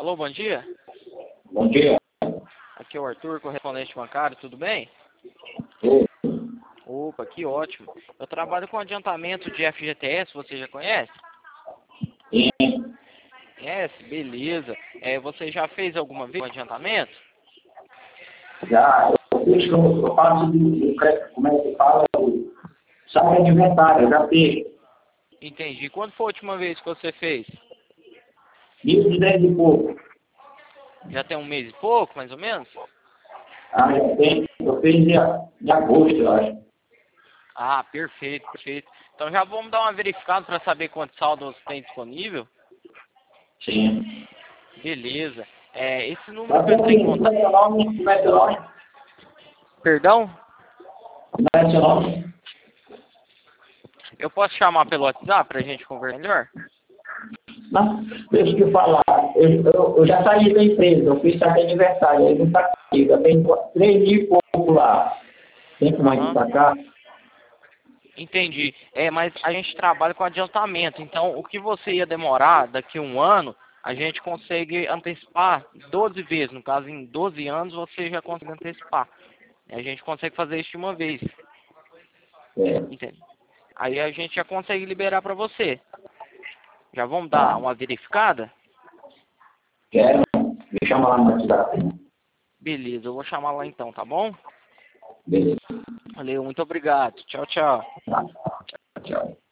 Alô, bom dia. Bom dia. Aqui é o Arthur, correspondente bancário, tudo bem? Oi. Opa, que ótimo. Eu trabalho com adiantamento de FGTS, você já conhece? Sim. Conhece? Beleza. Você já fez alguma vez um adiantamento? Já, eu fiz que eu faço como é que fala, sabe de inventário, eu já fiz. Entendi. Quando foi a última vez que você fez? 1.200 e pouco. Já tem um mês e pouco, mais ou menos? Ah, já tem. Eu fiz em agosto, eu acho. Ah, perfeito, perfeito. Então já vamos dar uma verificada para saber quantos saldos tem disponível? Sim. Beleza. Esse número Mas que eu entrei em como é contato... seu nome? Como é seu nome? Perdão? Como é seu nome? Eu posso chamar pelo WhatsApp para a gente conversar melhor? Não, deixa eu te falar. Eu já saí da empresa, eu fiz saque de aniversário, aí não está aqui. Eu tenho 3 mil e pouco lá. Tem como ir Aham. para cá? Entendi. Mas a gente trabalha com adiantamento. Então, o que você ia demorar daqui a um ano, a gente consegue antecipar 12 vezes. No caso, em 12 anos, você já consegue antecipar. A gente consegue fazer isso de uma vez. É, Entende? Aí a gente já consegue liberar para você. Já vamos dar tá. uma verificada? Quero. Me chama lá no WhatsApp. Beleza, eu vou chamar lá então, tá bom? Beleza. Valeu, muito obrigado. Tchau, tchau. Tá. Tchau.